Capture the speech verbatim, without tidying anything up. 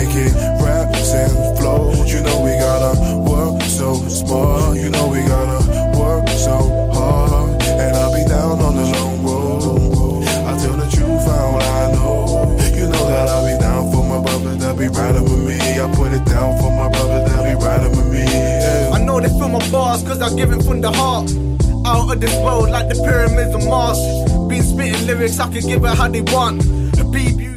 making raps and flows. You know we gotta work so smart. You know we gotta work so hard. And I'll be down on the long road. I tell the truth, all I know. You know that I'll be down for my brother that be riding with me. I put it down for my brother that be riding with me. Yeah. I know they feel my bars cause I give it from the heart. Out of this world like the pyramids of Mars. Been spitting lyrics, I can give it how they want. Habib, you